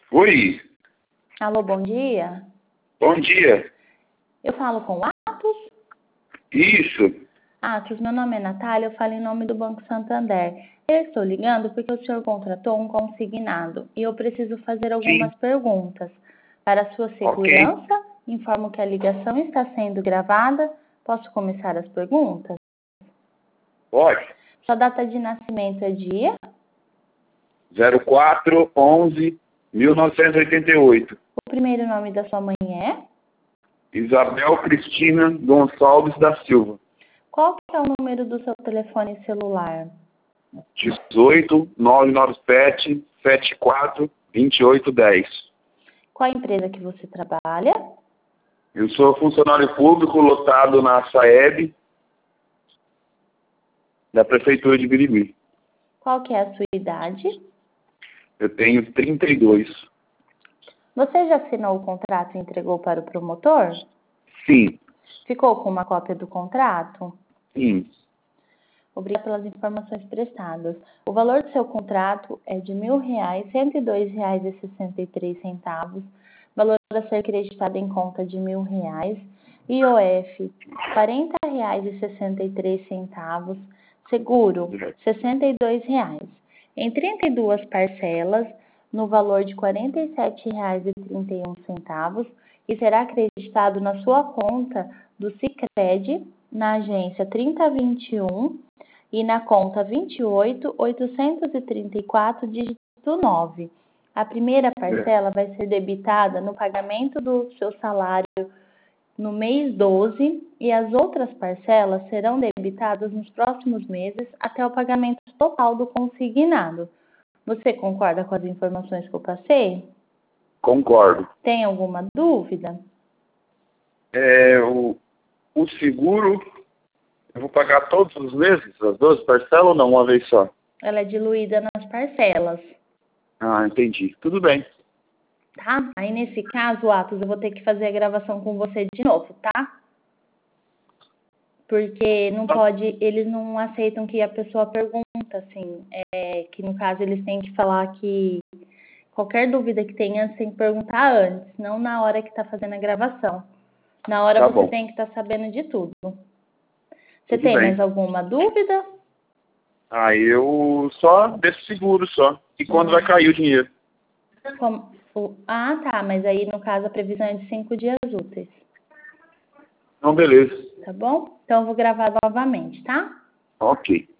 Oi, Alô, bom dia. bom dia. Eu falo com o Atos? Isso, Atos, meu nome é Natália, eu falo em nome do Banco Santander. Eu estou ligando porque o senhor contratou um consignado e eu preciso fazer algumas sim, perguntas. Para a sua ok, segurança, informo que a ligação está sendo gravada. Posso começar as perguntas? pode. Sua data de nascimento é dia? 04/11/1988. O primeiro nome da sua mãe é? Isabel Cristina Gonçalves da Silva. Qual que é o número do seu telefone celular? 18 997 74 2810. Qual a empresa que você trabalha? Eu sou funcionário público lotado na SAEB da Prefeitura de Birigui. Qual que é a sua idade? Eu tenho 32. Você já assinou o contrato e entregou para o promotor? Sim, Ficou com uma cópia do contrato? sim. Obrigada pelas informações prestadas. O valor do seu contrato é de R$ 1.002,63. Valor a ser creditado em conta de R$ 1.000. IOF, R$ 40,63. Seguro, R$ 62. Em 32 parcelas, no valor de R$ 47,31 e será acreditado na sua conta do Sicredi, na agência 3021 e na conta 28.834, dígito 9. A primeira parcela vai ser debitada no pagamento do seu salário no mês 12 e as outras parcelas serão debitadas nos próximos meses até o pagamento total do consignado. Você concorda com as informações que eu passei? Concordo. Tem alguma dúvida? O seguro, eu vou pagar todos os meses, as 12 parcelas ou não, uma vez só? Ela é diluída nas parcelas, Ah, entendi. Tudo bem. tá? Aí, nesse caso, Atos, eu vou ter que fazer a gravação com você de novo, tá? Porque não pode, eles não aceitam que a pessoa pergunta, assim, que no caso eles têm que falar que qualquer dúvida que tenha, você tem que perguntar antes, não na hora que tá fazendo a gravação. Na hora Tá você bom. tem que estar sabendo de tudo. Você Tudo tem bem. mais alguma dúvida? Eu só desse seguro só. E quando vai cair o dinheiro? Ah, tá, mas aí no caso a previsão é de 5 dias úteis, Então, beleza. tá bom? Então eu vou gravar novamente, tá? Ok.